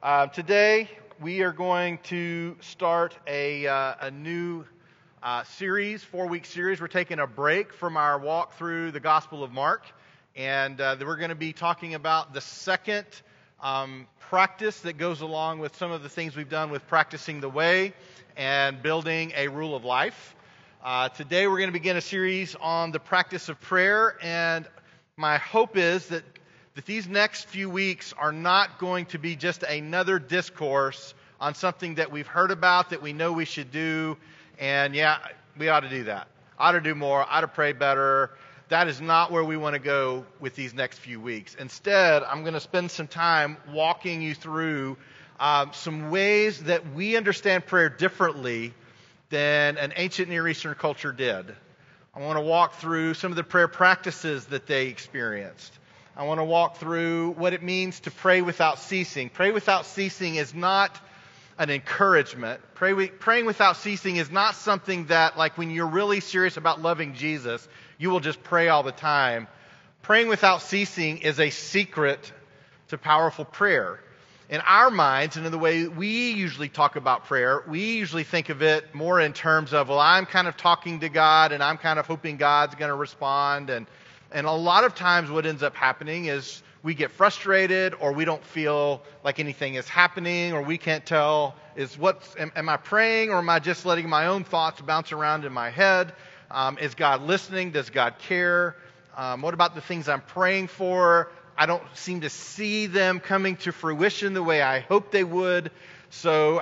Today we are going to start a new series, 4-week series. We're taking a break from our walk through the Gospel of Mark, and we're going to be talking about the second practice that goes along with some of the things we've done with practicing the way and building a rule of life. Today we're going to begin a series on the practice of prayer, and my hope is that these next few weeks are not going to be just another discourse on something that we've heard about, that we know we should do, and yeah, we ought to do that. Ought to do more, ought to pray better. That is not where we want to go with these next few weeks. Instead, I'm going to spend some time walking you through some ways that we understand prayer differently than an ancient Near Eastern culture did. I want to walk through some of the prayer practices that they experienced. I want to walk through what it means to pray without ceasing. Pray without ceasing is not an encouragement. Praying without ceasing is not something that, like when you're really serious about loving Jesus, you will just pray all the time. Praying without ceasing is a secret to powerful prayer. In our minds, and in the way we usually talk about prayer, we usually think of it more in terms of, well, I'm kind of talking to God and I'm kind of hoping God's going to respond. And a lot of times what ends up happening is we get frustrated, or we don't feel like anything is happening, or we can't tell, am I praying, or am I just letting my own thoughts bounce around in my head? Is God listening? Does God care? What about the things I'm praying for? I don't seem to see them coming to fruition the way I hope they would. So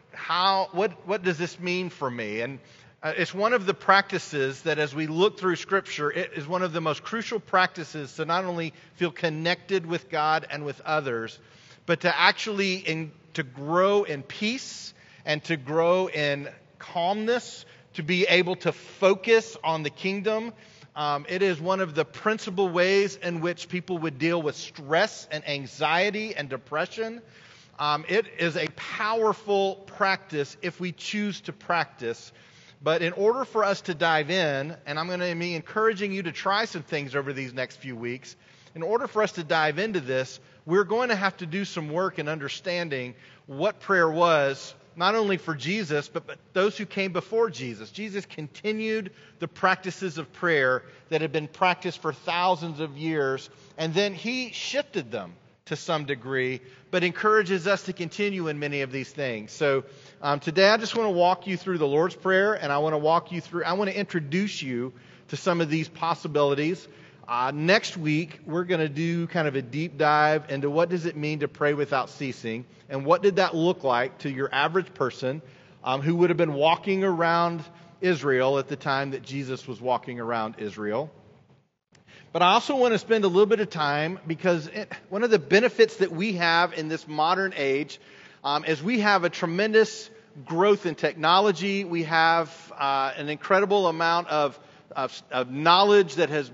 what does this mean for me? And it's one of the practices that, as we look through Scripture, it is one of the most crucial practices to not only feel connected with God and with others, but to actually to grow in peace and to grow in calmness, to be able to focus on the kingdom. It is one of the principal ways in which people would deal with stress and anxiety and depression. It is a powerful practice if we choose to practice. But in order for us to dive in, and I'm going to be encouraging you to try some things over these next few weeks, in order for us to dive into this, we're going to have to do some work in understanding what prayer was, not only for Jesus, but those who came before Jesus. Jesus continued the practices of prayer that had been practiced for thousands of years, and then he shifted them to some degree, but encourages us to continue in many of these things. So today I just want to walk you through the Lord's Prayer, and I want to introduce you to some of these possibilities. Next week, we're going to do kind of a deep dive into what does it mean to pray without ceasing, and what did that look like to your average person who would have been walking around Israel at the time that Jesus was walking around Israel. But I also want to spend a little bit of time, because one of the benefits that we have in this modern age is we have a tremendous growth in technology. We have an incredible amount of knowledge that has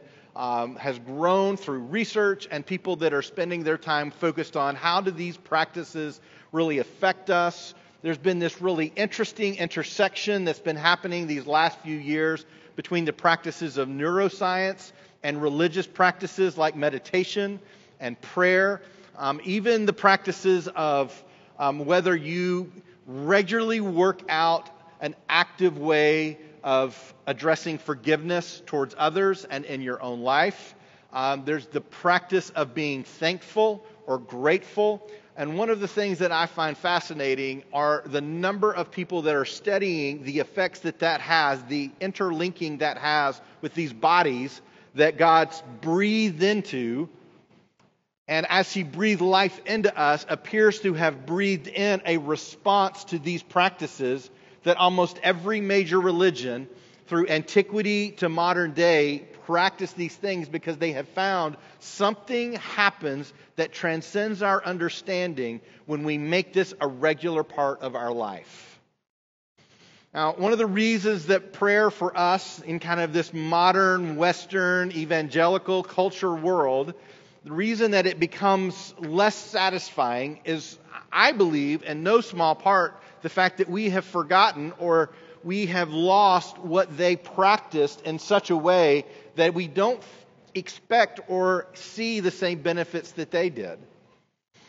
grown through research, and people that are spending their time focused on how do these practices really affect us. There's been this really interesting intersection that's been happening these last few years between the practices of neuroscience and religious practices like meditation and prayer. Even the practices of whether you regularly work out an active way of addressing forgiveness towards others and in your own life. There's the practice of being thankful or grateful. And one of the things that I find fascinating are the number of people that are studying the effects that has, the interlinking that has with these bodies that God's breathed into, and as He breathed life into us, appears to have breathed in a response to these practices that almost every major religion, through antiquity to modern day, practice these things because they have found something happens that transcends our understanding when we make this a regular part of our life. Now, one of the reasons that prayer for us in kind of this modern, Western, evangelical culture world, the reason that it becomes less satisfying is, I believe, in no small part, the fact that we have forgotten or we have lost what they practiced in such a way that we don't expect or see the same benefits that they did.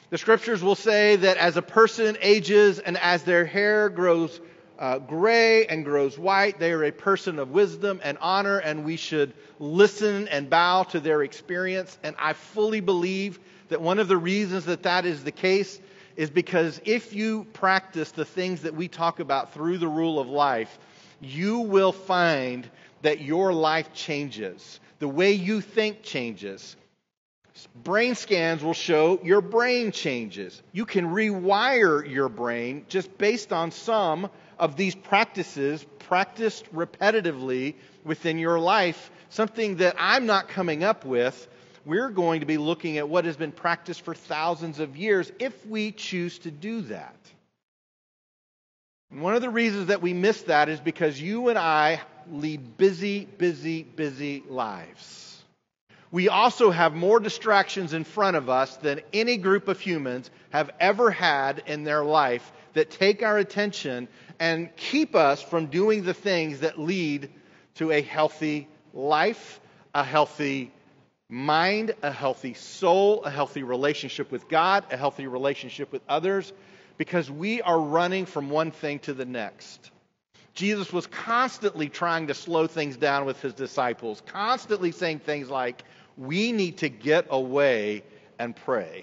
The scriptures will say that as a person ages and as their hair grows gray and grows white, they are a person of wisdom and honor, and we should listen and bow to their experience. And I fully believe that one of the reasons that that is the case is because if you practice the things that we talk about through the rule of life, you will find that your life changes. The way you think changes. Brain scans will show your brain changes. You can rewire your brain just based on some of these practices practiced repetitively within your life, something that I'm not coming up with. We're going to be looking at what has been practiced for thousands of years if we choose to do that. And one of the reasons that we miss that is because you and I lead busy lives. We also have more distractions in front of us than any group of humans have ever had in their life that take our attention and keep us from doing the things that lead to a healthy life, a healthy mind, a healthy soul, a healthy relationship with God, a healthy relationship with others, because we are running from one thing to the next. Jesus was constantly trying to slow things down with his disciples, constantly saying things like, we need to get away and pray.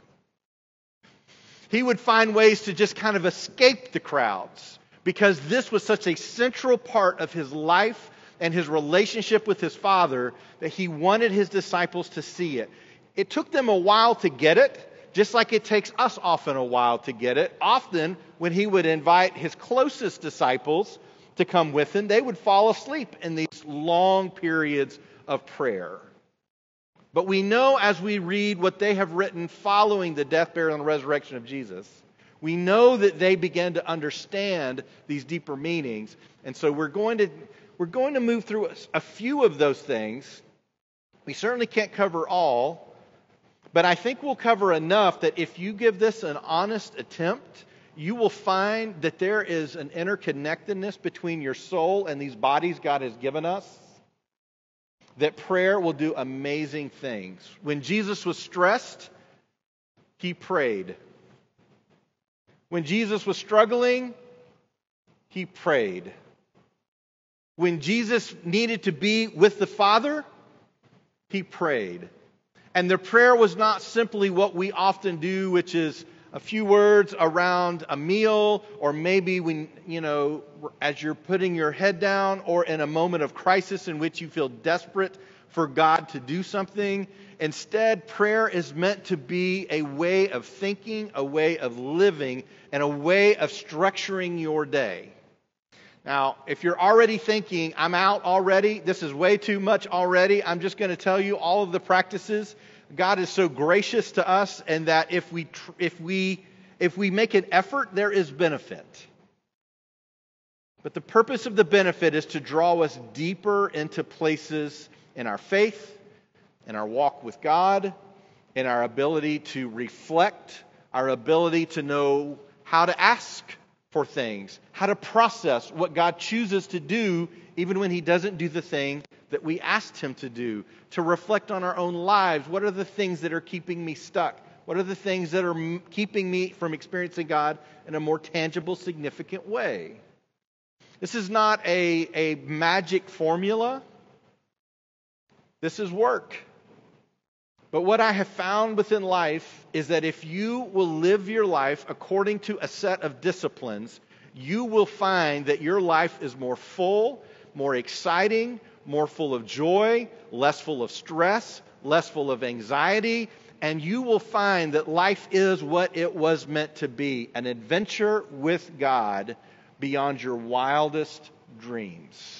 He would find ways to just kind of escape the crowds because this was such a central part of his life and his relationship with his Father that he wanted his disciples to see it. It took them a while to get it, just like it takes us often a while to get it. Often, when he would invite his closest disciples to come with him, they would fall asleep in these long periods of prayer. But we know as we read what they have written following the death, burial, and resurrection of Jesus, we know that they began to understand these deeper meanings. And so we're going to move through a few of those things. We certainly can't cover all, but I think we'll cover enough that if you give this an honest attempt, you will find that there is an interconnectedness between your soul and these bodies God has given us. That prayer will do amazing things. When Jesus was stressed, he prayed. When Jesus was struggling, he prayed. When Jesus needed to be with the Father, he prayed. And the prayer was not simply what we often do, which is a few words around a meal, or maybe when, as you're putting your head down, or in a moment of crisis in which you feel desperate for God to do something. Instead, prayer is meant to be a way of thinking, a way of living, and a way of structuring your day. Now, if you're already thinking, I'm out already, this is way too much already, I'm just going to tell you all of the practices. God is so gracious to us, and that if we make an effort, there is benefit. But the purpose of the benefit is to draw us deeper into places in our faith, in our walk with God, in our ability to reflect, our ability to know how to ask for things, how to process what God chooses to do, even when He doesn't do the thing that we asked Him to do, to reflect on our own lives. What are the things that are keeping me stuck? What are the things that are keeping me from experiencing God in a more tangible, significant way? This is not a magic formula. This is work. But what I have found within life is that if you will live your life according to a set of disciplines, you will find that your life is more full, more exciting, more full of joy, less full of stress, less full of anxiety, and you will find that life is what it was meant to be, an adventure with God beyond your wildest dreams.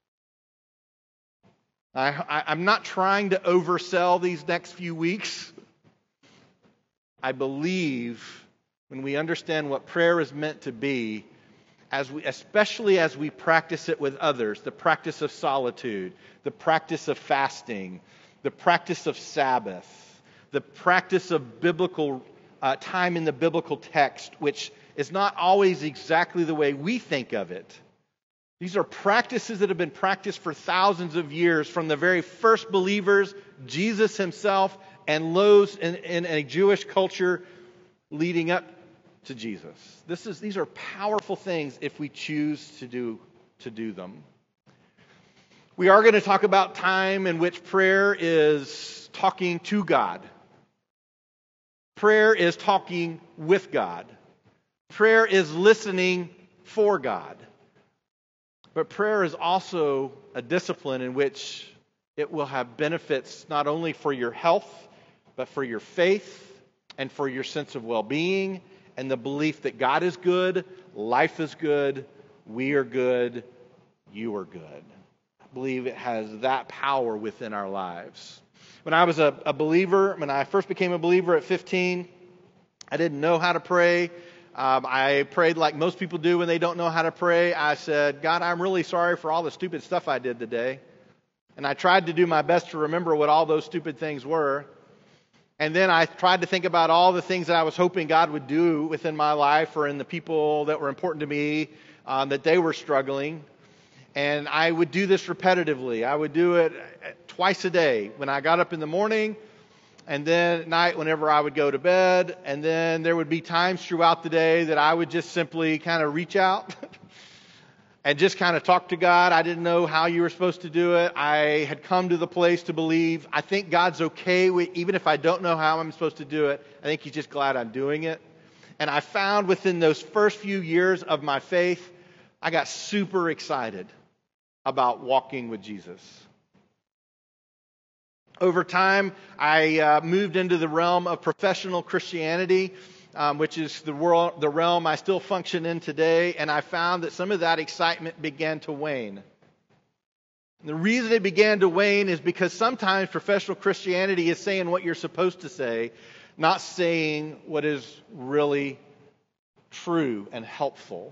I'm not trying to oversell these next few weeks. I believe when we understand what prayer is meant to be, especially as we practice it with others, the practice of solitude, the practice of fasting, the practice of Sabbath, the practice of biblical time in the biblical text, which is not always exactly the way we think of it. These are practices that have been practiced for thousands of years, from the very first believers, Jesus himself, and those in a Jewish culture leading up to Jesus. These are powerful things if we choose to do them. We are going to talk about time in which prayer is talking to God. Prayer is talking with God. Prayer is listening for God. But prayer is also a discipline in which it will have benefits not only for your health, but for your faith and for your sense of well-being and the belief that God is good, life is good, we are good, you are good. I believe it has that power within our lives. When I was a believer, when I first became a believer at 15, I didn't know how to pray. I prayed like most people do when they don't know how to pray. I said, God, I'm really sorry for all the stupid stuff I did today. And I tried to do my best to remember what all those stupid things were. And then I tried to think about all the things that I was hoping God would do within my life or in the people that were important to me, that they were struggling. And I would do this repetitively. I would do it twice a day when I got up in the morning, and then at night whenever I would go to bed. And then there would be times throughout the day that I would just simply kind of reach out and just kind of talk to God. I didn't know how you were supposed to do it. I had come to the place to believe, I think God's okay with, even if I don't know how I'm supposed to do it, I think He's just glad I'm doing it. And I found within those first few years of my faith, I got super excited about walking with Jesus. Over time, I moved into the realm of professional Christianity, which is the realm I still function in today, and I found that some of that excitement began to wane. And the reason it began to wane is because sometimes professional Christianity is saying what you're supposed to say, not saying what is really true and helpful.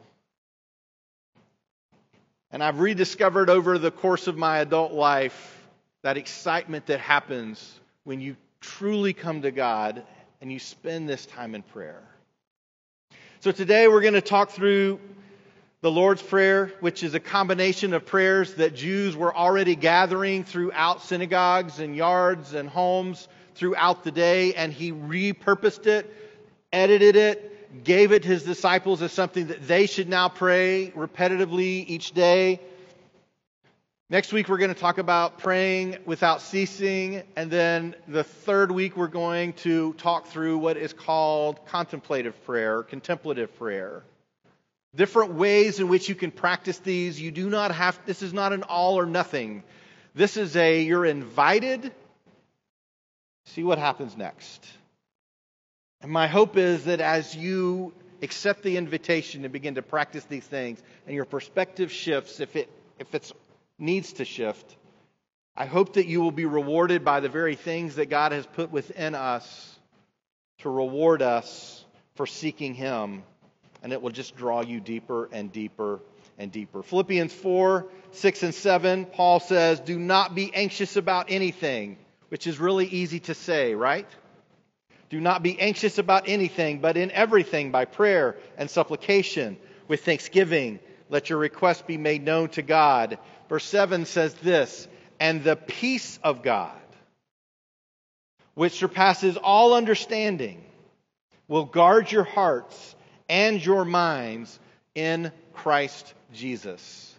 And I've rediscovered over the course of my adult life that excitement that happens when you truly come to God and you spend this time in prayer. So today we're going to talk through the Lord's Prayer, which is a combination of prayers that Jews were already gathering throughout synagogues and yards and homes throughout the day, and He repurposed it, edited it, gave it to His disciples as something that they should now pray repetitively each day. Next week, we're going to talk about praying without ceasing. And then the third week, we're going to talk through what is called contemplative prayer, contemplative prayer. Different ways in which you can practice these. You do not have, this is not an all or nothing. This is you're invited. See what happens next. And my hope is that as you accept the invitation and begin to practice these things, and your perspective shifts, if it's needs to shift, I hope that you will be rewarded by the very things that God has put within us to reward us for seeking Him, and it will just draw you deeper and deeper and deeper. Philippians 4, 6, and 7, Paul says, do not be anxious about anything, which is really easy to say, right? Do not be anxious about anything, but in everything by prayer and supplication with thanksgiving, let your requests be made known to God. Verse 7 says this, and the peace of God, which surpasses all understanding, will guard your hearts and your minds in Christ Jesus.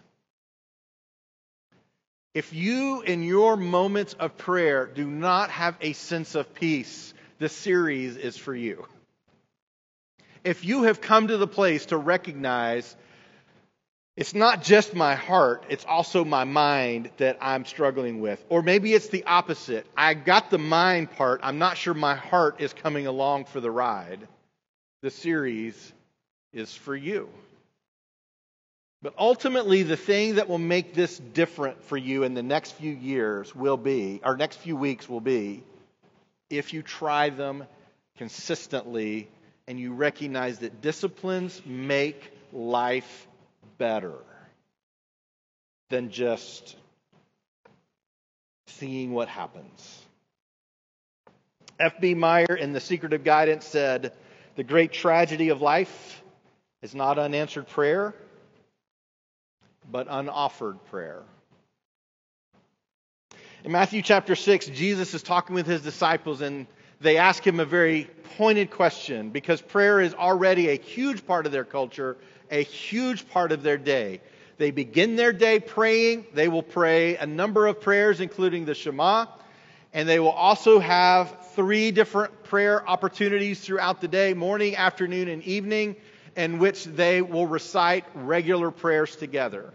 If you, in your moments of prayer, do not have a sense of peace, this series is for you. If you have come to the place to recognize it's not just my heart, it's also my mind that I'm struggling with. Or maybe it's the opposite. I got the mind part, I'm not sure my heart is coming along for the ride. The series is for you. But ultimately, the thing that will make this different for you in the next few years will be, or next few weeks will be, if you try them consistently and you recognize that disciplines make life better than just seeing what happens. F.B. Meyer in The Secret of Guidance said, the great tragedy of life is not unanswered prayer, but unoffered prayer. In Matthew chapter 6, Jesus is talking with His disciples, and they ask him a very pointed question because prayer is already a huge part of their culture, a huge part of their day. They begin their day praying. They will pray a number of prayers, including the Shema. And they will also have 3 different prayer opportunities throughout the day, morning, afternoon, and evening, in which they will recite regular prayers together.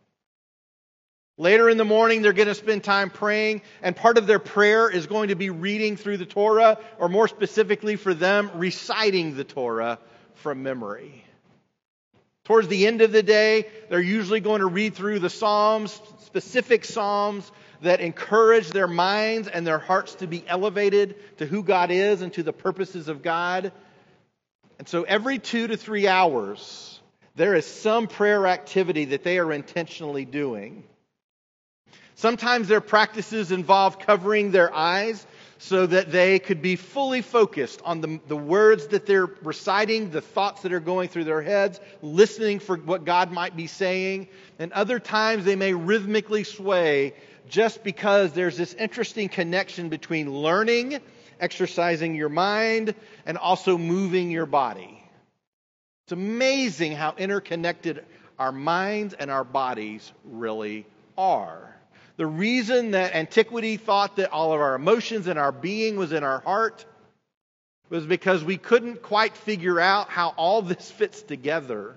Later in the morning, they're going to spend time praying, and part of their prayer is going to be reading through the Torah, or more specifically for them, reciting the Torah from memory. Towards the end of the day, they're usually going to read through the Psalms, specific Psalms that encourage their minds and their hearts to be elevated to who God is and to the purposes of God. And so every 2 to 3 hours, there is some prayer activity that they are intentionally doing. Sometimes their practices involve covering their eyes so that they could be fully focused on the words that they're reciting, the thoughts that are going through their heads, listening for what God might be saying. And other times they may rhythmically sway just because there's this interesting connection between learning, exercising your mind, and also moving your body. It's amazing how interconnected our minds and our bodies really are. The reason that antiquity thought that all of our emotions and our being was in our heart was because we couldn't quite figure out how all this fits together.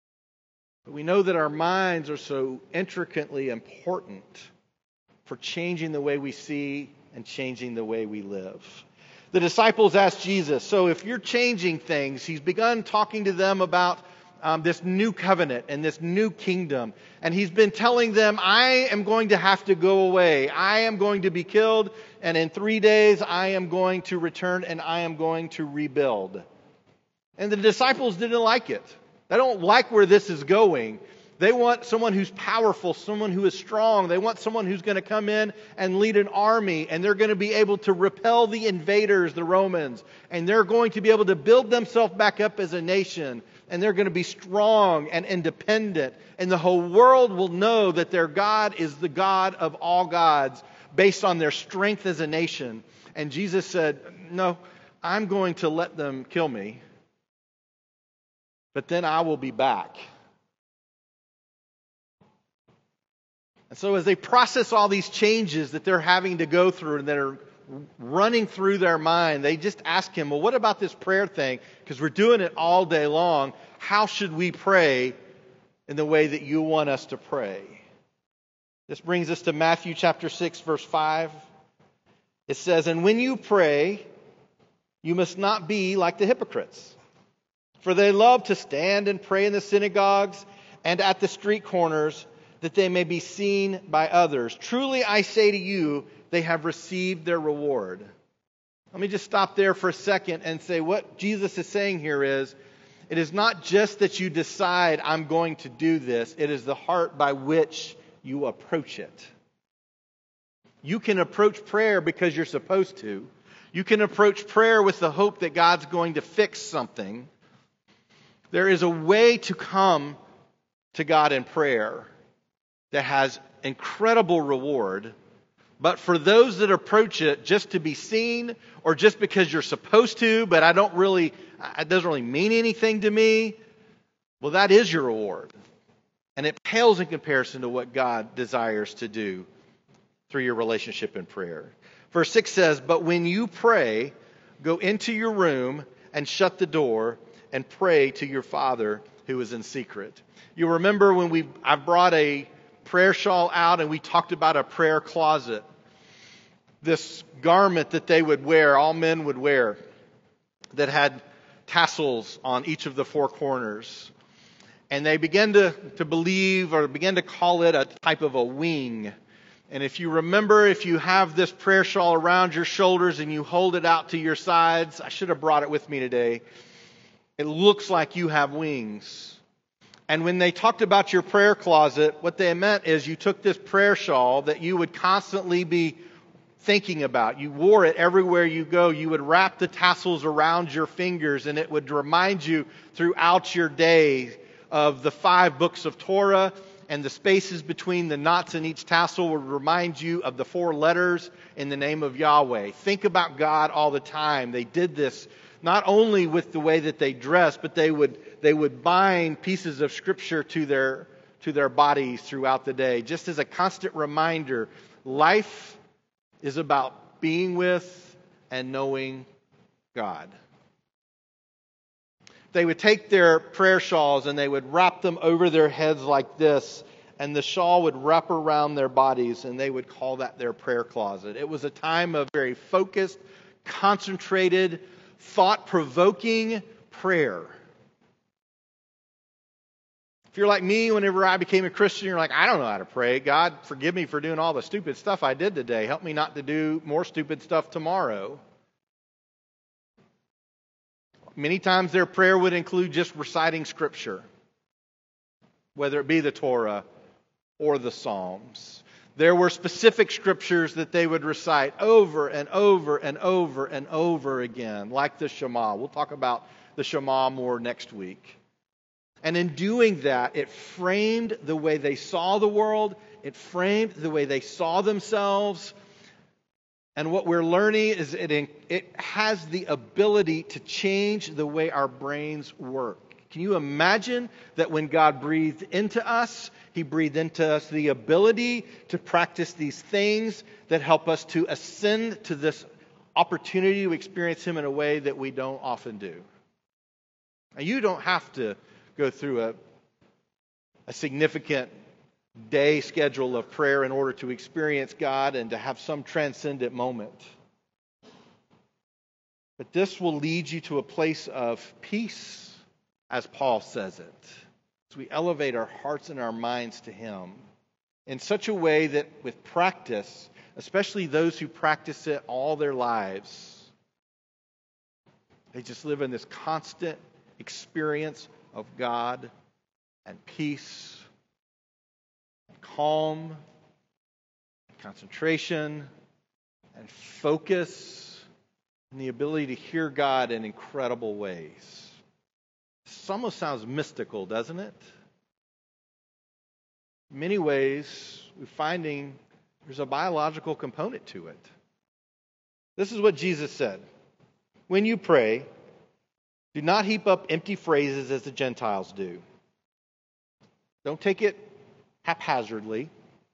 But we know that our minds are so intricately important for changing the way we see and changing the way we live. The disciples asked Jesus, so if you're changing things, he's begun talking to them about this new covenant and this new kingdom. And he's been telling them, I am going to have to go away. I am going to be killed. And in 3 days, I am going to return and I am going to rebuild. And the disciples didn't like it. They don't like where this is going. They want someone who's powerful, someone who is strong. They want someone who's going to come in and lead an army, and they're going to be able to repel the invaders, the Romans, and they're going to be able to build themselves back up as a nation, and they're going to be strong and independent, and the whole world will know that their God is the God of all gods based on their strength as a nation. And Jesus said, no, I'm going to let them kill me, but then I will be back. And so as they process all these changes that they're having to go through and that are running through their mind, they just ask him, well, what about this prayer thing? Because we're doing it all day long. How should we pray in the way that you want us to pray? This brings us to Matthew chapter 6, verse 5. It says, and when you pray, you must not be like the hypocrites, for they love to stand and pray in the synagogues and at the street corners, that they may be seen by others. Truly I say to you, they have received their reward. Let me just stop there for a second and say what Jesus is saying here is, it is not just that you decide I'm going to do this, it is the heart by which you approach it. You can approach prayer because you're supposed to. You can approach prayer with the hope that God's going to fix something. There is a way to come to God in prayer that has incredible reward, but for those that approach it just to be seen or just because you're supposed to, but it doesn't really mean anything to me, well, that is your reward. And it pales in comparison to what God desires to do through your relationship in prayer. Verse 6 says, but when you pray, go into your room and shut the door and pray to your Father who is in secret. You remember when I brought a prayer shawl out and we talked about a prayer closet. This garment that they would wear, all men would wear, that had tassels on each of the 4 corners. And they began to believe or began to call it a type of a wing. And if you remember, if you have this prayer shawl around your shoulders and you hold it out to your sides, I should have brought it with me today. It looks like you have wings. And when they talked about your prayer closet, what they meant is you took this prayer shawl that you would constantly be thinking about. You wore it everywhere you go. You would wrap the tassels around your fingers, and it would remind you throughout your day of the 5 books of Torah and the spaces between the knots in each tassel would remind you of the 4 letters in the name of Yahweh. Think about God all the time. They did this not only with the way that they dressed, but they would bind pieces of Scripture to their bodies throughout the day, just as a constant reminder. Life is about being with and knowing God. They would take their prayer shawls and they would wrap them over their heads like this, and the shawl would wrap around their bodies, and they would call that their prayer closet. It was a time of very focused, concentrated, thought-provoking prayer. If you're like me, whenever I became a Christian, you're like, I don't know how to pray. God, forgive me for doing all the stupid stuff I did today. Help me not to do more stupid stuff tomorrow. Many times their prayer would include just reciting Scripture, whether it be the Torah or the Psalms. There were specific Scriptures that they would recite over and over and over and over again, like the Shema. We'll talk about the Shema more next week. And in doing that, it framed the way they saw the world. It framed the way they saw themselves. And what we're learning is it has the ability to change the way our brains work. Can you imagine that when God breathed into us, He breathed into us the ability to practice these things that help us to ascend to this opportunity to experience Him in a way that we don't often do. Now, you don't have to go through a significant day schedule of prayer in order to experience God and to have some transcendent moment. But this will lead you to a place of peace, as Paul says it, as we elevate our hearts and our minds to Him in such a way that with practice, especially those who practice it all their lives, they just live in this constant experience of God and peace, calm, concentration, and focus, and the ability to hear God in incredible ways. This almost sounds mystical, doesn't it? In many ways, we're finding there's a biological component to it. This is what Jesus said. When you pray, do not heap up empty phrases as the Gentiles do. Don't take it haphazardly,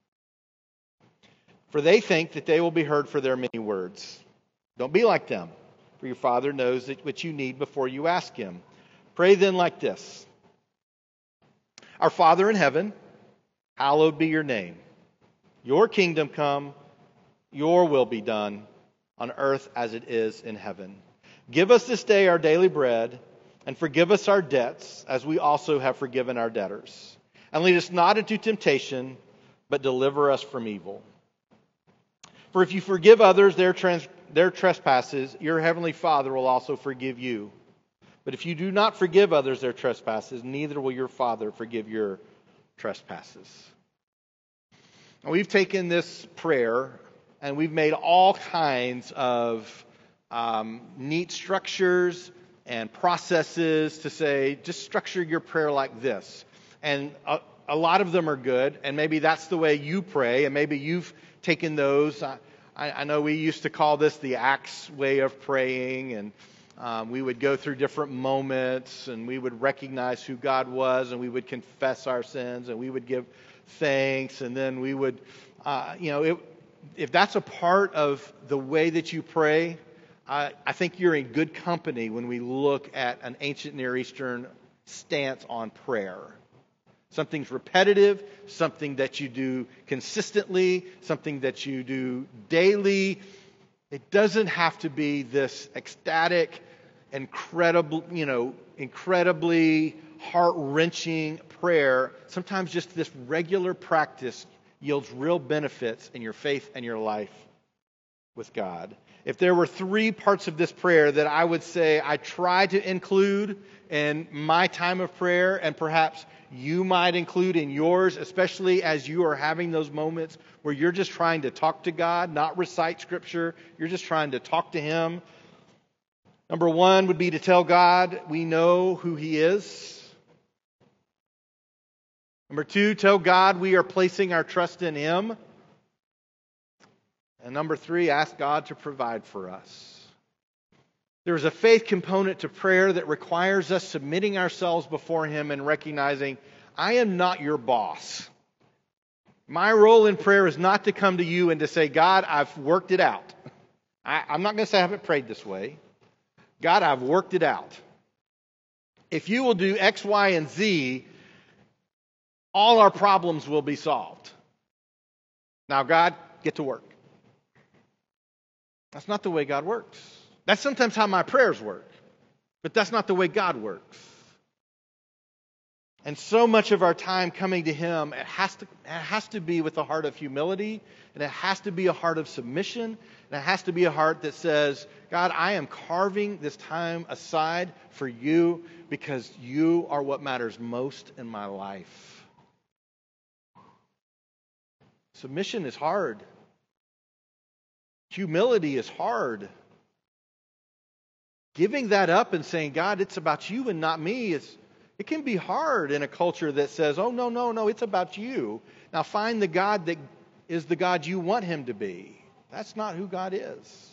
for they think that they will be heard for their many words. Don't be like them, for your Father knows what you need before you ask Him. Pray then like this. Our Father in heaven, hallowed be your name. Your kingdom come, your will be done on earth as it is in heaven. Give us this day our daily bread, and forgive us our debts as we also have forgiven our debtors. And lead us not into temptation, but deliver us from evil. For if you forgive others their trespasses, your heavenly Father will also forgive you. But if you do not forgive others their trespasses, neither will your Father forgive your trespasses. And we've taken this prayer and we've made all kinds of neat structures and processes to say, just structure your prayer like this. And a lot of them are good, and maybe that's the way you pray, and maybe you've taken those. I know we used to call this the Acts way of praying, and we would go through different moments, and we would recognize who God was, and we would confess our sins, and we would give thanks, and then we would, if that's a part of the way that you pray, I think you're in good company when we look at an ancient Near Eastern stance on prayer. Something's repetitive, something that you do consistently, something that you do daily. It doesn't have to be this ecstatic, incredibly heart-wrenching prayer. Sometimes just this regular practice yields real benefits in your faith and your life with God. If there were 3 parts of this prayer that I would say I try to include in my time of prayer, and perhaps you might include in yours, especially as you are having those moments where you're just trying to talk to God, not recite Scripture, you're just trying to talk to Him. Number 1 would be to tell God we know who He is. Number 2, tell God we are placing our trust in Him. And number 3, ask God to provide for us. There's a faith component to prayer that requires us submitting ourselves before Him and recognizing, I am not your boss. My role in prayer is not to come to you and to say, God, I've worked it out. I'm not going to say I haven't prayed this way. God, I've worked it out. If you will do X, Y, and Z, all our problems will be solved. Now, God, get to work. That's not the way God works. That's sometimes how my prayers work, but that's not the way God works. And so much of our time coming to Him, it has to be with a heart of humility, and it has to be a heart of submission, and it has to be a heart that says, God, I am carving this time aside for you because you are what matters most in my life. Submission is hard. Humility is hard. Giving that up and saying, God, it's about you and not me, it can be hard in a culture that says, oh, no, it's about you. Now find the God that is the God you want Him to be. That's not who God is.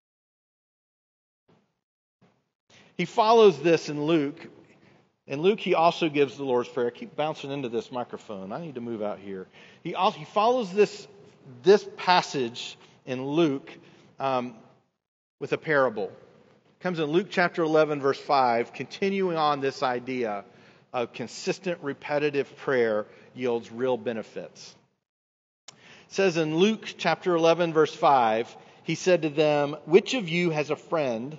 He follows this in Luke. In Luke, he also gives the Lord's Prayer. I keep bouncing into this microphone. I need to move out here. He follows this passage in Luke with a parable. It comes in Luke chapter 11, verse 5, continuing on this idea of consistent, repetitive prayer yields real benefits. It says in Luke chapter 11, verse 5, He said to them, which of you has a friend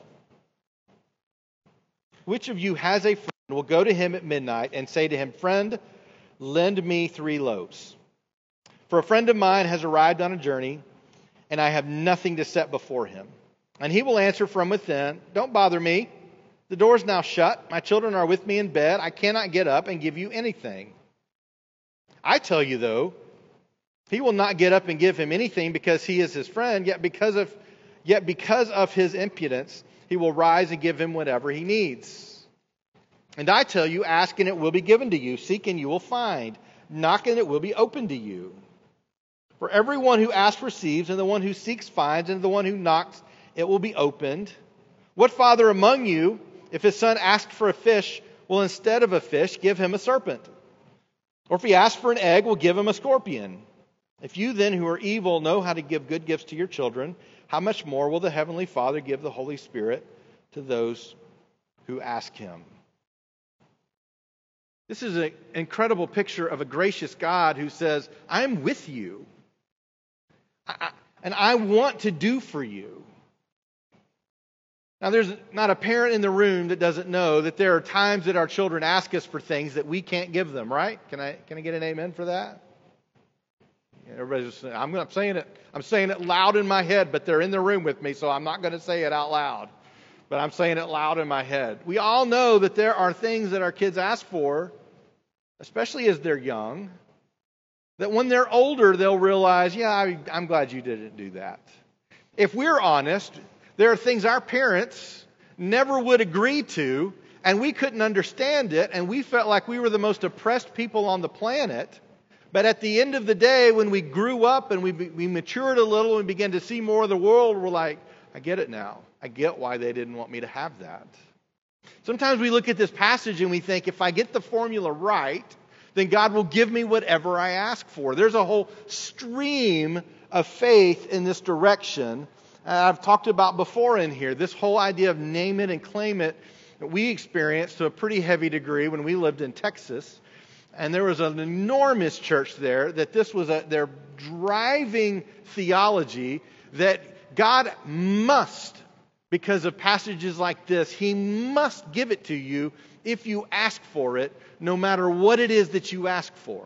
will go to him at midnight and say to him, friend, lend me 3 loaves. For a friend of mine has arrived on a journey, and I have nothing to set before him. And he will answer from within, don't bother me. The door is now shut. My children are with me in bed. I cannot get up and give you anything. I tell you, though, he will not get up and give him anything because he is his friend, yet because of his impudence, he will rise and give him whatever he needs. And I tell you, ask and it will be given to you. Seek and you will find. Knock and it will be opened to you. For everyone who asks receives, and the one who seeks finds, and the one who knocks it will be opened. What father among you, if his son asks for a fish, will instead of a fish give him a serpent? Or if he asks for an egg, will give him a scorpion? If you then who are evil know how to give good gifts to your children, how much more will the Heavenly Father give the Holy Spirit to those who ask Him? This is an incredible picture of a gracious God who says, I'm with you. And I want to do for you. Now, there's not a parent in the room that doesn't know that there are times that our children ask us for things that we can't give them, right? Can I get an amen for that? Everybody's just saying, I'm saying it loud in my head, but they're in the room with me, so I'm not going to say it out loud. But I'm saying it loud in my head. We all know that there are things that our kids ask for, especially as they're young, that when they're older, they'll realize, yeah, I'm glad you didn't do that. If we're honest, there are things our parents never would agree to, and we couldn't understand it, and we felt like we were the most oppressed people on the planet. But at the end of the day, when we grew up and we matured a little and began to see more of the world, we're like, I get it now. I get why they didn't want me to have that. Sometimes we look at this passage and we think, if I get the formula right, then God will give me whatever I ask for. There's a whole stream of faith in this direction. I've talked about before in here, this whole idea of name it and claim it that we experienced to a pretty heavy degree when we lived in Texas. And there was an enormous church there that this was their driving theology that God must, because of passages like this, He must give it to you if you ask for it, no matter what it is that you ask for.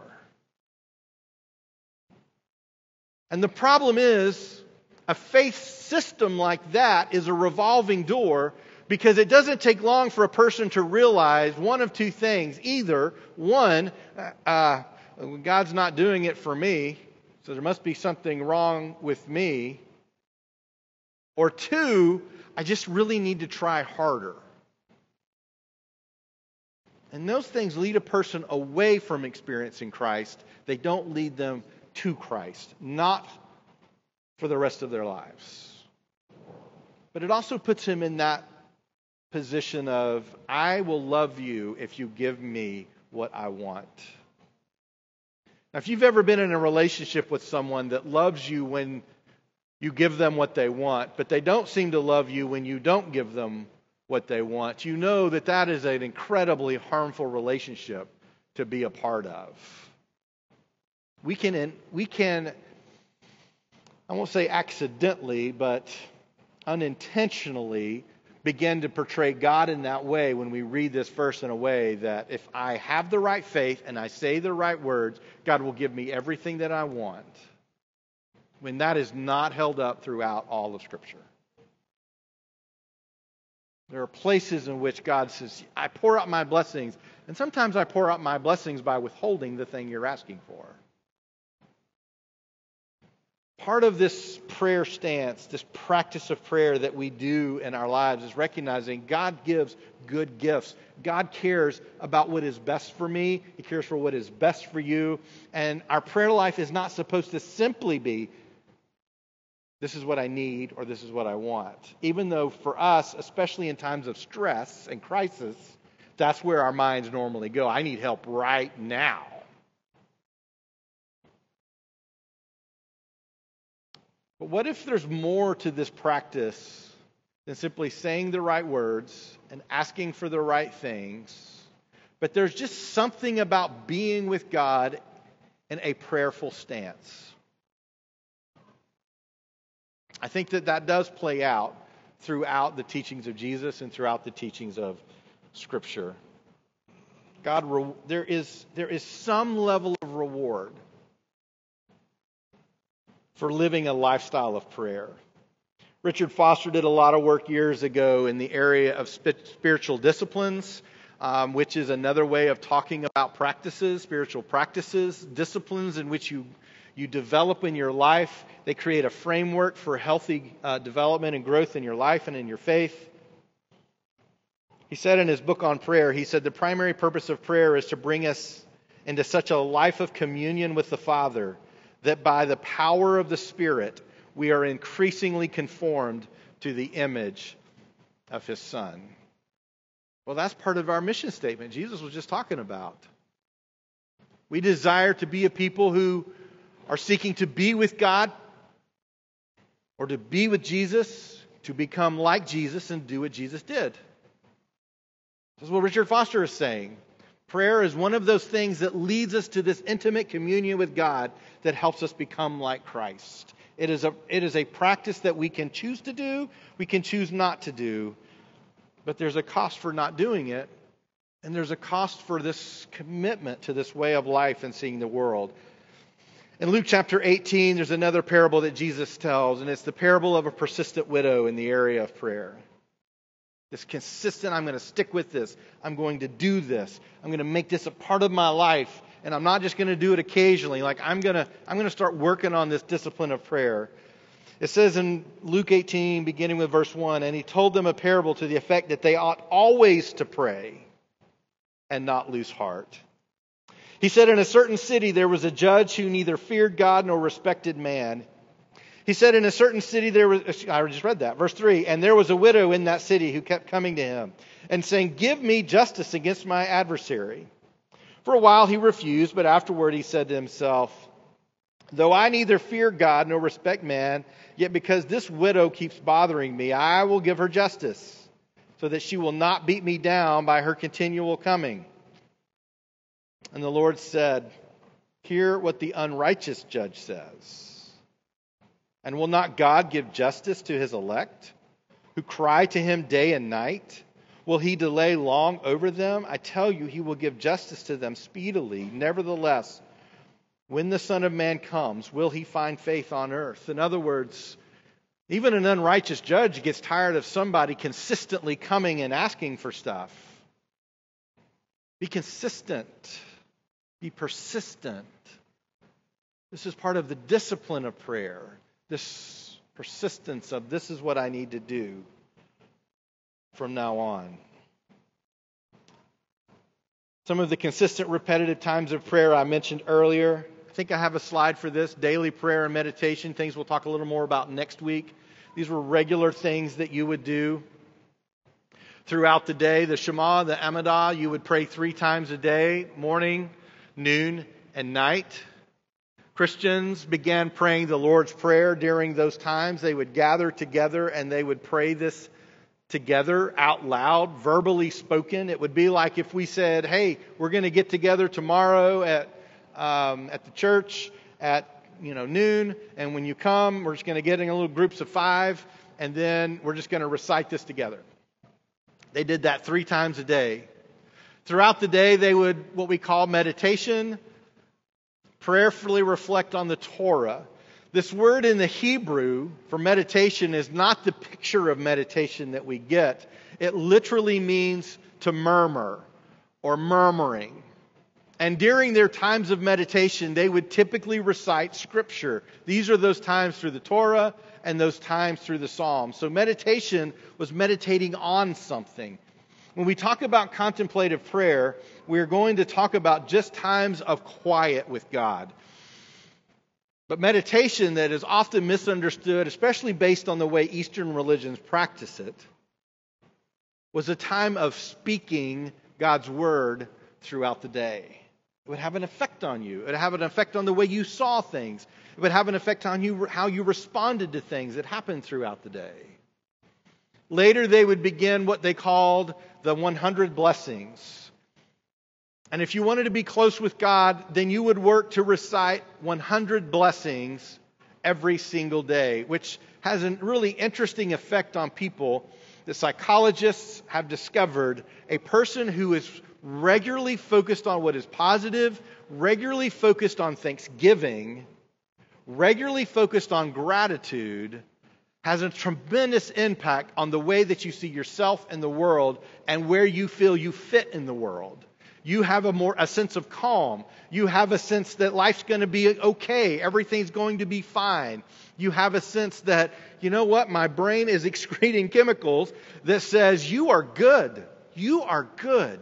And the problem is, a faith system like that is a revolving door, because it doesn't take long for a person to realize one of two things. Either, one, God's not doing it for me, so there must be something wrong with me. Or two, I just really need to try harder. And those things lead a person away from experiencing Christ. They don't lead them to Christ, not for the rest of their lives. But it also puts him in that position of, I will love you if you give me what I want. Now, if you've ever been in a relationship with someone that loves you when you give them what they want, but they don't seem to love you when you don't give them what they want, you know that that is an incredibly harmful relationship to be a part of. We can, I won't say accidentally, but unintentionally begin to portray God in that way when we read this verse in a way that if I have the right faith and I say the right words, God will give me everything that I want. When that is not held up throughout all of Scripture. There are places in which God says, I pour out my blessings, and sometimes I pour out my blessings by withholding the thing you're asking for. Part of this prayer stance, this practice of prayer that we do in our lives is recognizing God gives good gifts. God cares about what is best for me. He cares for what is best for you. And our prayer life is not supposed to simply be, this is what I need or this is what I want. Even though for us, especially in times of stress and crisis, that's where our minds normally go. I need help right now. But what if there's more to this practice than simply saying the right words and asking for the right things? But there's just something about being with God in a prayerful stance. I think that does play out throughout the teachings of Jesus and throughout the teachings of Scripture. There is some level of reward for living a lifestyle of prayer. Richard Foster did a lot of work years ago in the area of spiritual disciplines, which is another way of talking about practices, spiritual practices, disciplines in which you develop in your life. They create a framework for healthy development and growth in your life and in your faith. He said in his book on prayer, he said, the primary purpose of prayer is to bring us into such a life of communion with the Father that by the power of the Spirit, we are increasingly conformed to the image of His Son. Well, that's part of our mission statement Jesus was just talking about. We desire to be a people who are seeking to be with God or to be with Jesus, to become like Jesus and do what Jesus did. This is what Richard Foster is saying. Prayer is one of those things that leads us to this intimate communion with God that helps us become like Christ. It is a practice that we can choose to do, we can choose not to do, but there's a cost for not doing it, and there's a cost for this commitment to this way of life and seeing the world. In Luke chapter 18, there's another parable that Jesus tells, and it's the parable of a persistent widow in the area of prayer. This consistent, I'm going to stick with this. I'm going to do this. I'm going to make this a part of my life. And I'm not just going to do it occasionally. Like I'm going to start working on this discipline of prayer. It says in Luke 18, beginning with verse 1, and he told them a parable to the effect that they ought always to pray and not lose heart. He said, in a certain city there was a judge who neither feared God nor respected man. He said, in a certain city there was, I just read that, verse 3, and there was a widow in that city who kept coming to him and saying, give me justice against my adversary. For a while he refused, but afterward he said to himself, though I neither fear God nor respect man, yet because this widow keeps bothering me, I will give her justice, so that she will not beat me down by her continual coming. And the Lord said, hear what the unrighteous judge says. And will not God give justice to His elect, who cry to Him day and night? Will He delay long over them? I tell you, He will give justice to them speedily. Nevertheless, when the Son of Man comes, will He find faith on earth? In other words, even an unrighteous judge gets tired of somebody consistently coming and asking for stuff. Be consistent. Be persistent. This is part of the discipline of prayer. This persistence of this is what I need to do from now on. Some of the consistent repetitive times of prayer I mentioned earlier. I think I have a slide for this. Daily prayer and meditation, things we'll talk a little more about next week. These were regular things that you would do throughout the day. The Shema, the Amidah, you would pray 3 times a day, morning, noon, and night. Christians began praying the Lord's Prayer during those times. They would gather together and they would pray this together out loud, verbally spoken. It would be like if we said, hey, we're going to get together tomorrow at the church at noon, and when you come, we're just going to get in little groups of 5, and then we're just going to recite this together. They did that 3 times a day. Throughout the day, they would, what we call meditation, prayerfully reflect on the Torah. This word in the Hebrew for meditation is not the picture of meditation that we get. It literally means to murmur or murmuring. And during their times of meditation, they would typically recite Scripture. These are those times through the Torah and those times through the Psalms. So meditation was meditating on something. When we talk about contemplative prayer, we're going to talk about just times of quiet with God. But meditation that is often misunderstood, especially based on the way Eastern religions practice it, was a time of speaking God's Word throughout the day. It would have an effect on you. It would have an effect on the way you saw things. It would have an effect on you, how you responded to things that happened throughout the day. Later, they would begin what they called the 100 blessings. And if you wanted to be close with God, then you would work to recite 100 blessings every single day, which has a really interesting effect on people. The psychologists have discovered a person who is regularly focused on what is positive, regularly focused on thanksgiving, regularly focused on gratitude, has a tremendous impact on the way that you see yourself and the world and where you feel you fit in the world. You have a sense of calm. You have a sense that life's going to be okay. Everything's going to be fine. You have a sense that, you know what, my brain is excreting chemicals that says you are good. You are good.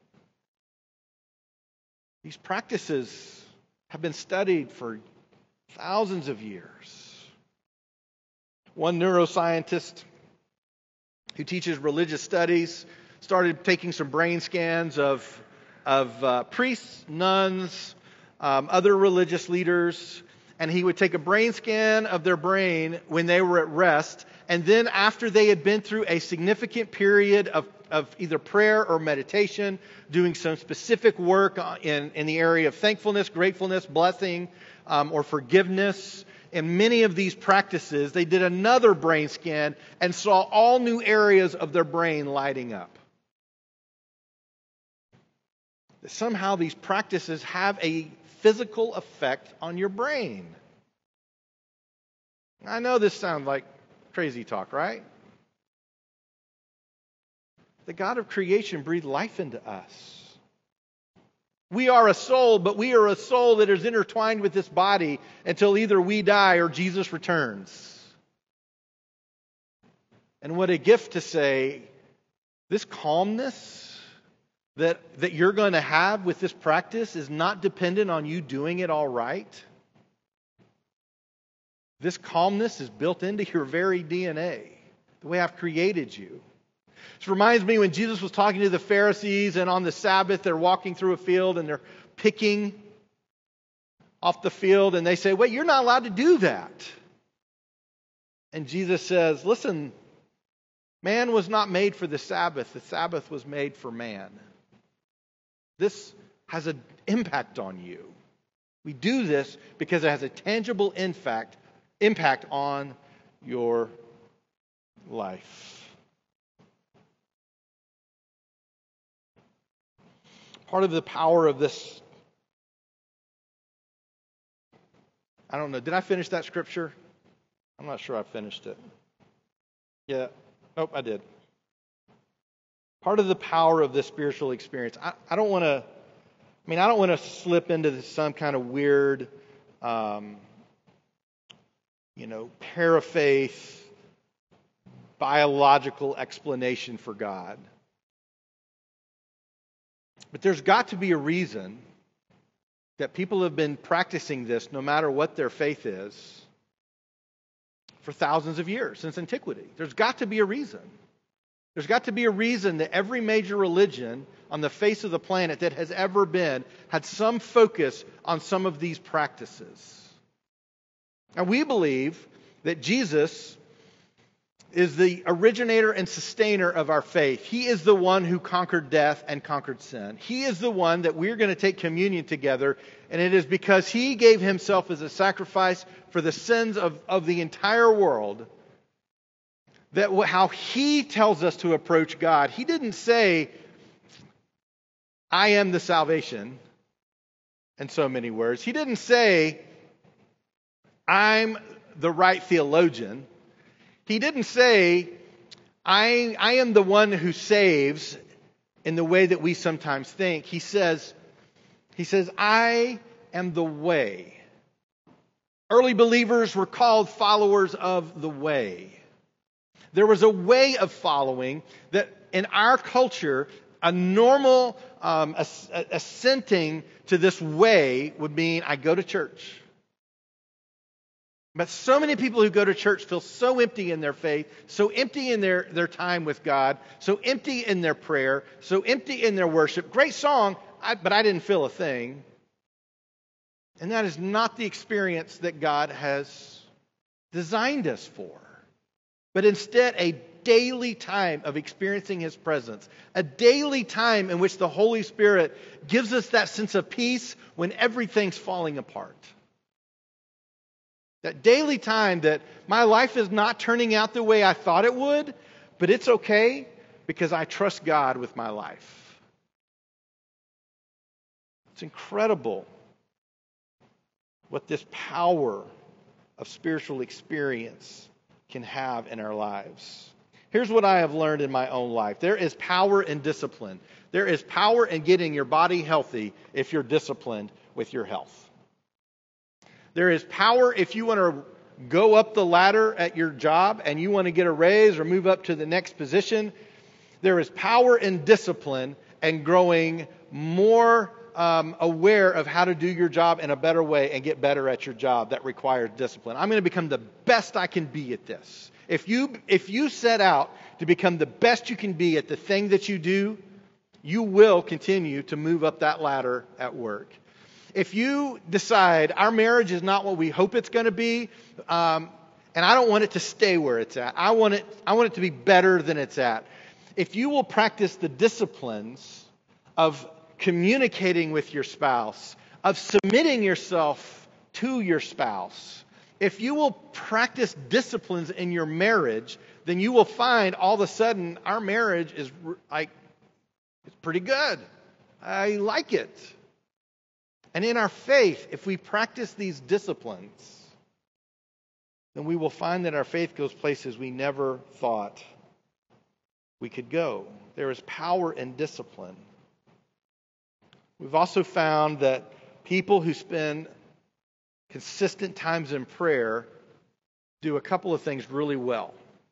These practices have been studied for thousands of years. One neuroscientist who teaches religious studies started taking some brain scans of priests, nuns, other religious leaders, and he would take a brain scan of their brain when they were at rest, and then after they had been through a significant period of either prayer or meditation, doing some specific work in the area of thankfulness, gratefulness, blessing, or forgiveness. In many of these practices, they did another brain scan and saw all new areas of their brain lighting up. Somehow these practices have a physical effect on your brain. I know this sounds like crazy talk, right? The God of creation breathed life into us. We are a soul, but we are a soul that is intertwined with this body until either we die or Jesus returns. And what a gift to say, this calmness that you're going to have with this practice is not dependent on you doing it all right. This calmness is built into your very DNA, the way I've created you. This reminds me when Jesus was talking to the Pharisees, and on the Sabbath they're walking through a field and they're picking off the field, and they say, wait, you're not allowed to do that. And Jesus says, listen, man was not made for the Sabbath was made for man. This has an impact on you. We do this because it has a tangible impact on your life. Part of the power of this, I don't know, did I finish that scripture? I'm not sure I finished it. Yeah, nope, I did. Part of the power of this spiritual experience, I don't want to slip into some kind of weird, parafaith, biological explanation for God. But there's got to be a reason that people have been practicing this, no matter what their faith is, for thousands of years, since antiquity. There's got to be a reason. There's got to be a reason that every major religion on the face of the planet that has ever been had some focus on some of these practices. And we believe that Jesus is the originator and sustainer of our faith. He is the one who conquered death and conquered sin. He is the one that we're going to take communion together, and it is because He gave Himself as a sacrifice for the sins of the entire world that how He tells us to approach God. He didn't say, I am the salvation, in so many words. He didn't say, I'm the right theologian. He didn't say, I am the one who saves in the way that we sometimes think. He says, I am the way. Early believers were called followers of the way. There was a way of following that in our culture, a normal assenting to this way would mean I go to church. But so many people who go to church feel so empty in their faith, so empty in their time with God, so empty in their prayer, so empty in their worship. Great song, but I didn't feel a thing. And that is not the experience that God has designed us for. But instead, a daily time of experiencing His presence. A daily time in which the Holy Spirit gives us that sense of peace when everything's falling apart. That daily time that my life is not turning out the way I thought it would, but it's okay because I trust God with my life. It's incredible what this power of spiritual experience can have in our lives. Here's what I have learned in my own life. There is power in discipline. There is power in getting your body healthy if you're disciplined with your health. There is power if you want to go up the ladder at your job and you want to get a raise or move up to the next position. There is power in discipline and growing more aware of how to do your job in a better way and get better at your job. That requires discipline. I'm going to become the best I can be at this. If you set out to become the best you can be at the thing that you do, you will continue to move up that ladder at work. If you decide our marriage is not what we hope it's going to be, and I don't want it to stay where it's at, I want it to be better than it's at. If you will practice the disciplines of communicating with your spouse, of submitting yourself to your spouse, if you will practice disciplines in your marriage, then you will find all of a sudden our marriage is it's pretty good. I like it. And in our faith, if we practice these disciplines, then we will find that our faith goes places we never thought we could go. There is power in discipline. We've also found that people who spend consistent times in prayer do a couple of things really well.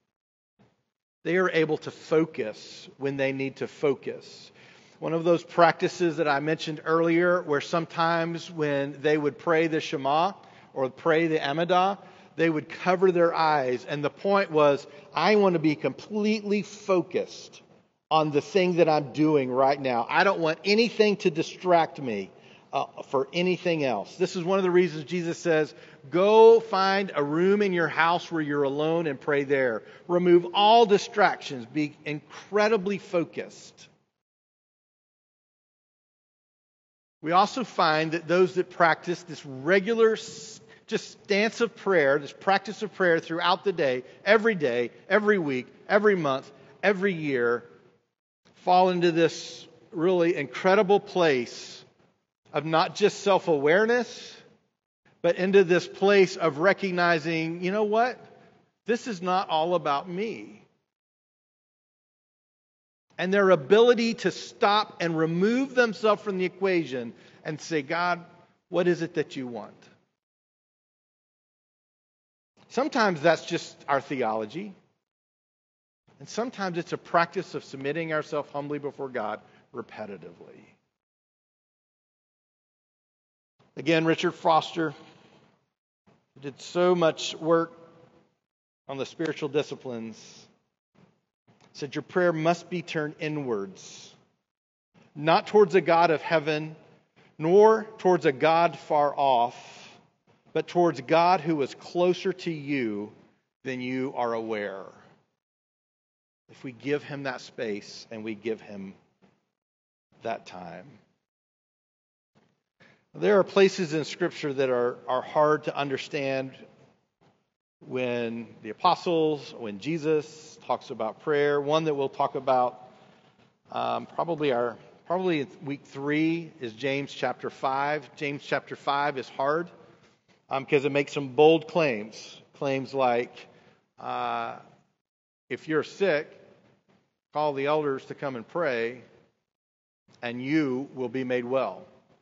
They are able to focus when they need to focus. One of those practices that I mentioned earlier, where sometimes when they would pray the Shema or pray the Amidah, they would cover their eyes. And the point was, I want to be completely focused on the thing that I'm doing right now. I don't want anything to distract me for anything else. This is one of the reasons Jesus says, go find a room in your house where you're alone and pray there. Remove all distractions. Be incredibly focused. We also find that those that practice this regular just stance of prayer, this practice of prayer throughout the day, every week, every month, every year, fall into this really incredible place of not just self-awareness, but into this place of recognizing, you know what? This is not all about me. And their ability to stop and remove themselves from the equation and say, God, what is it that you want? Sometimes that's just our theology. And sometimes it's a practice of submitting ourselves humbly before God repetitively. Again, Richard Foster did so much work on the spiritual disciplines. Said your prayer must be turned inwards, not towards a God of heaven, nor towards a God far off, but towards God who is closer to you than you are aware. If we give him that space and we give him that time. There are places in Scripture that are hard to understand when the apostles, when Jesus talks about prayer. One that we'll talk about probably in week 3 is James chapter 5. James chapter 5 is hard because it makes some bold claims. Claims like, if you're sick, call the elders to come and pray, and you will be made well.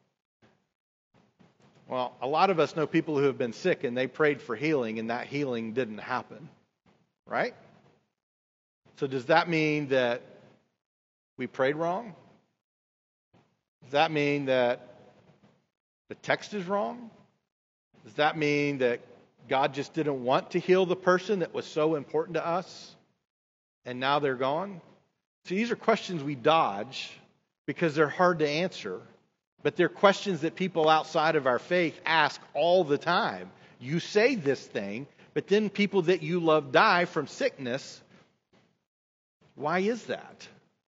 Well, a lot of us know people who have been sick and they prayed for healing and that healing didn't happen. Right? So does that mean that we prayed wrong? Does that mean that the text is wrong? Does that mean that God just didn't want to heal the person that was so important to us and now they're gone? So these are questions we dodge because they're hard to answer. But they're questions that people outside of our faith ask all the time. You say this thing, but then people that you love die from sickness. Why is that?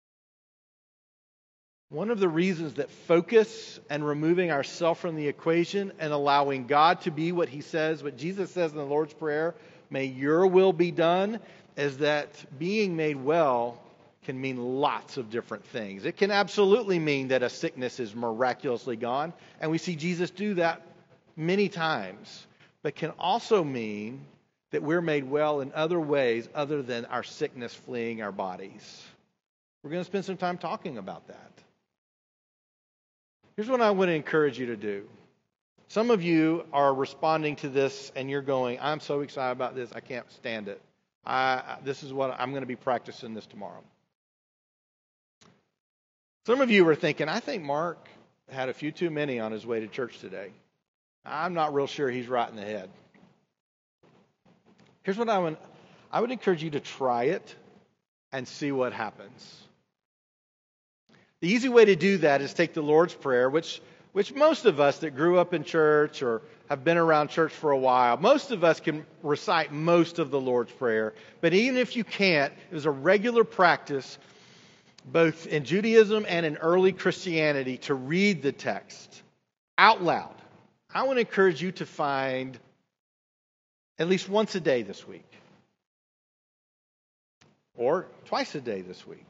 One of the reasons that focus and removing ourselves from the equation and allowing God to be what he says, what Jesus says in the Lord's Prayer, may your will be done, is that being made well can mean lots of different things. It can absolutely mean that a sickness is miraculously gone, and we see Jesus do that many times. But can also mean that we're made well in other ways other than our sickness fleeing our bodies. We're going to spend some time talking about that. Here's what I want to encourage you to do. Some of you are responding to this and you're going, I'm so excited about this, I can't stand it. This is what I'm going to be practicing this tomorrow. Some of you are thinking, I think Mark had a few too many on his way to church today. I'm not real sure he's right in the head. Here's what I would encourage you to try it and see what happens. The easy way to do that is take the Lord's Prayer, which most of us that grew up in church or have been around church for a while, most of us can recite most of the Lord's Prayer. But even if you can't, it was a regular practice both in Judaism and in early Christianity to read the text out loud. I want to encourage you to find at least once a day this week or twice a day this week.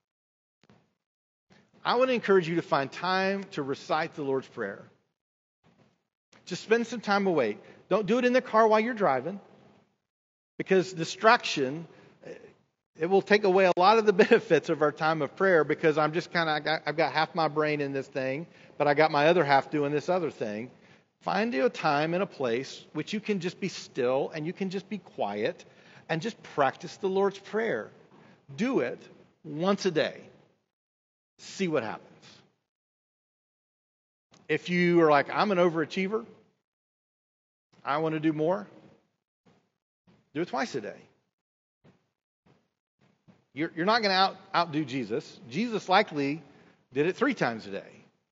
I want to encourage you to find time to recite the Lord's Prayer. Just spend some time away. Don't do it in the car while you're driving because distraction, it will take away a lot of the benefits of our time of prayer because I'm just I've got half my brain in this thing, but I got my other half doing this other thing. Find you a time and a place which you can just be still and you can just be quiet and just practice the Lord's Prayer. Do it once a day. See what happens. If you are like, I'm an overachiever, I want to do more, do it twice a day. You're not going to outdo Jesus. Jesus likely did it 3 times a day.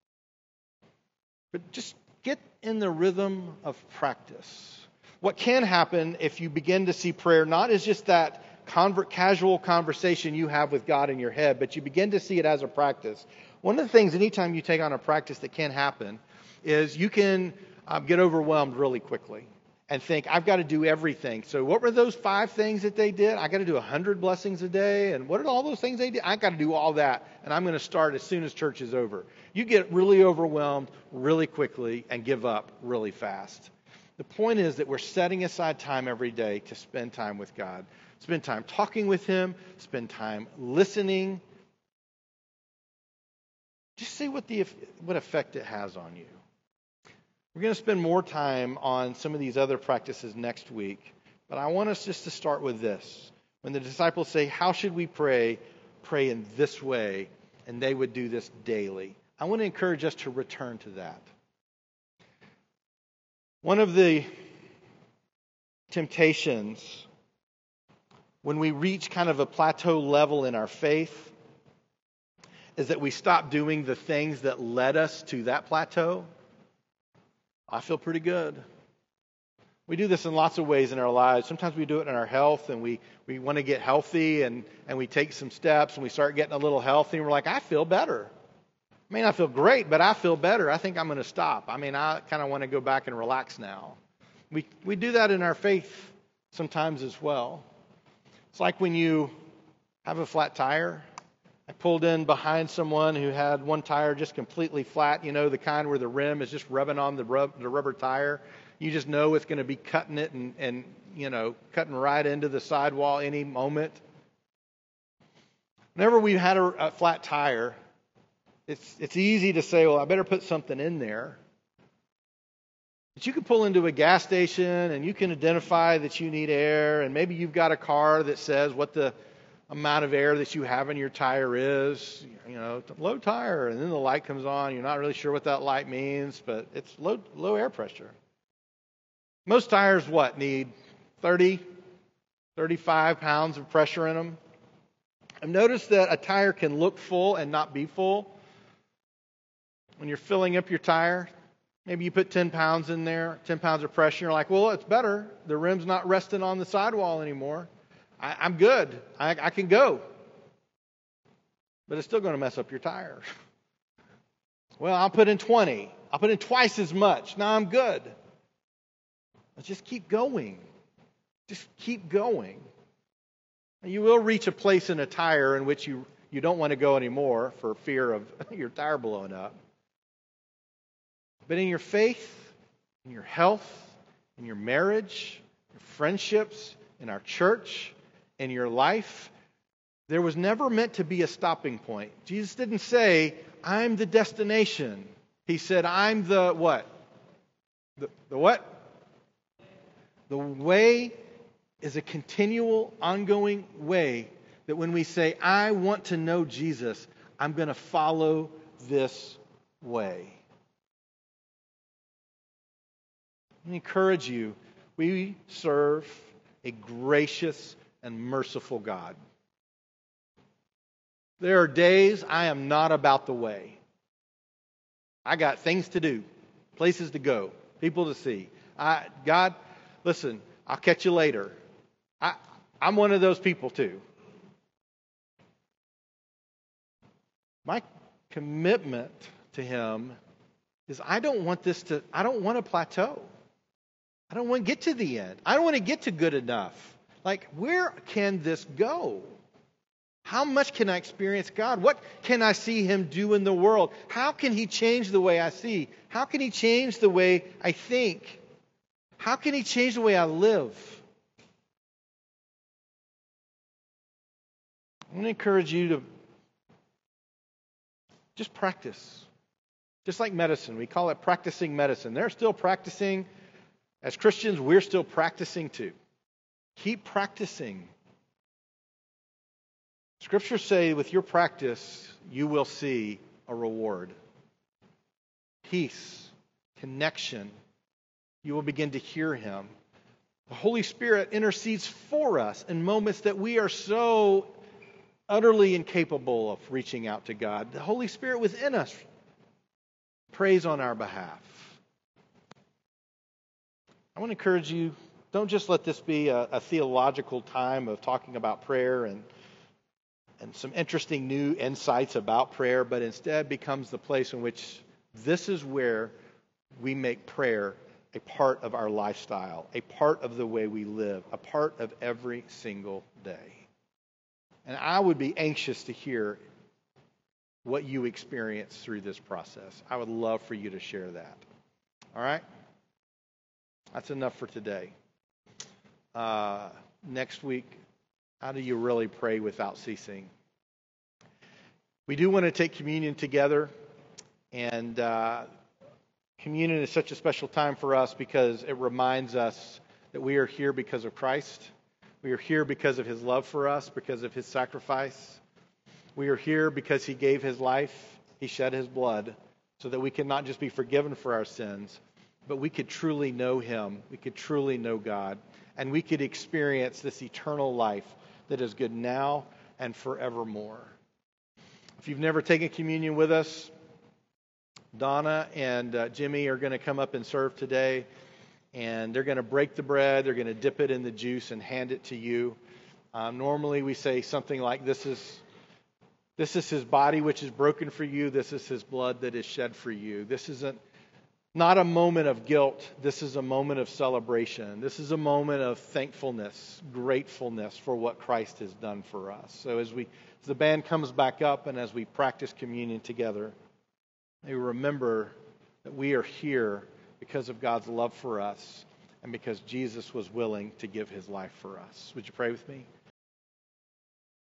But just get in the rhythm of practice. What can happen if you begin to see prayer not as just that casual conversation you have with God in your head, but you begin to see it as a practice. One of the things anytime you take on a practice that can happen is you can get overwhelmed really quickly and think, I've got to do everything. So what were those 5 things that they did? I got to do 100 blessings a day. And what are all those things they did? I got to do all that. And I'm going to start as soon as church is over. You get really overwhelmed really quickly and give up really fast. The point is that we're setting aside time every day to spend time with God. Spend time talking with Him. Spend time listening. Just see what effect it has on you. We're going to spend more time on some of these other practices next week. But I want us just to start with this. When the disciples say, how should we pray? Pray in this way. And they would do this daily. I want to encourage us to return to that. One of the temptations when we reach kind of a plateau level in our faith is that we stop doing the things that led us to that plateau. I feel pretty good. We do this in lots of ways in our lives. Sometimes we do it in our health, and we want to get healthy, and we take some steps, and we start getting a little healthy, and we're like, I feel better. I may not feel great, but I feel better. I think I'm going to stop. I kind of want to go back and relax now. We do that in our faith sometimes as well. It's like when you have a flat tire. I pulled in behind someone who had one tire just completely flat, the kind where the rim is just rubbing on the rubber tire. You just know it's going to be cutting it and cutting right into the sidewall any moment. Whenever we've had a flat tire, it's easy to say, well, I better put something in there. But you can pull into a gas station and you can identify that you need air, and maybe you've got a car that says what the amount of air that you have in your tire is, low tire, and then the light comes on. You're not really sure what that light means, but it's low air pressure. Most tires, need 30, 35 pounds of pressure in them. I've noticed that a tire can look full and not be full. When you're filling up your tire, maybe you put 10 pounds in there, 10 pounds of pressure. You're like, well, it's better. The rim's not resting on the sidewall anymore. I'm good. I can go. But it's still going to mess up your tire. Well, I'll put in 20. I'll put in twice as much. Now I'm good. Let's just keep going. Just keep going. You will reach a place in a tire in which you don't want to go anymore for fear of your tire blowing up. But in your faith, in your health, in your marriage, your friendships, in our church, in your life, there was never meant to be a stopping point. Jesus didn't say, I'm the destination. He said, I'm the what? The what? The way is a continual, ongoing way that when we say, I want to know Jesus, I'm going to follow this way. I encourage you, we serve a gracious and merciful God. There are days I am not about the way. I got things to do, places to go, people to see. God, listen, I'll catch you later. I'm one of those people too. My commitment to Him is I don't want to plateau. I don't want to get to the end. I don't want to get to good enough. Like, where can this go? How much can I experience God? What can I see Him do in the world? How can He change the way I see? How can He change the way I think? How can He change the way I live? I want to encourage you to just practice. Just like medicine. We call it practicing medicine. They're still practicing. As Christians, we're still practicing too. Keep practicing. Scriptures say with your practice, you will see a reward. Peace, connection. You will begin to hear Him. The Holy Spirit intercedes for us in moments that we are so utterly incapable of reaching out to God. The Holy Spirit within us prays on our behalf. I want to encourage you, don't just let this be a theological time of talking about prayer and some interesting new insights about prayer, but instead becomes the place in which this is where we make prayer a part of our lifestyle, a part of the way we live, a part of every single day. And I would be anxious to hear what you experience through this process. I would love for you to share that. All right? That's enough for today. Next week, how do you really pray without ceasing? We do want to take communion together, and communion is such a special time for us because it reminds us that we are here because of Christ. We are here because of His love for us, because of His sacrifice. We are here because He gave His life, He shed His blood, so that we can not just be forgiven for our sins, but we could truly know Him. We could truly know God. And we could experience this eternal life that is good now and forevermore. If you've never taken communion with us, Donna and Jimmy are going to come up and serve today. And they're going to break the bread. They're going to dip it in the juice and hand it to you. Normally we say something like, this is His body which is broken for you. This is His blood that is shed for you. This isn't not a moment of guilt. This is a moment of celebration. This is a moment of thankfulness, gratefulness for what Christ has done for us. So as the band comes back up and as we practice communion together, we remember that we are here because of God's love for us and because Jesus was willing to give His life for us. Would you pray with me?